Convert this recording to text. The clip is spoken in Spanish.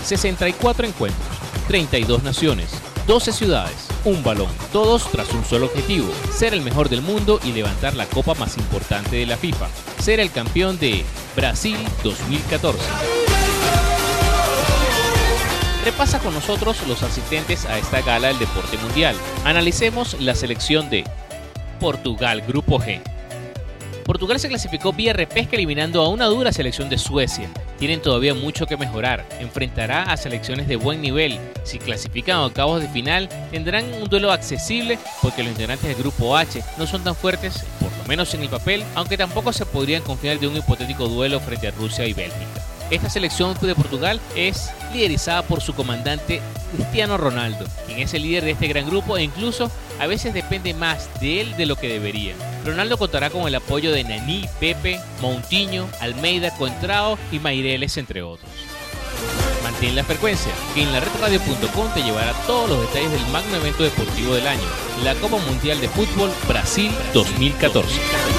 64 encuentros, 32 naciones, 12 ciudades, un balón, todos tras un solo objetivo: ser el mejor del mundo y levantar la copa más importante de la FIFA, ser el campeón de Brasil 2014. Repasa con nosotros los asistentes a esta gala del deporte mundial. Analicemos la selección de Portugal, Grupo G. Portugal se clasificó vía repesca eliminando a una dura selección de Suecia. Tienen todavía mucho que mejorar. Enfrentará a selecciones de buen nivel. Si clasifican a octavos de final, tendrán un duelo accesible porque los integrantes del Grupo H no son tan fuertes, por lo menos en el papel, aunque tampoco se podrían confiar de un hipotético duelo frente a Rusia y Bélgica. Esta selección de Portugal es liderizada por su comandante Cristiano Ronaldo, quien es el líder de este gran grupo e incluso a veces depende más de él de lo que debería. Ronaldo contará con el apoyo de Nani, Pepe, Moutinho, Almeida, Contrao y Meireles, entre otros. Mantén la frecuencia, que en laredradio.com te llevará todos los detalles del magno evento deportivo del año, la Copa Mundial de Fútbol Brasil 2014.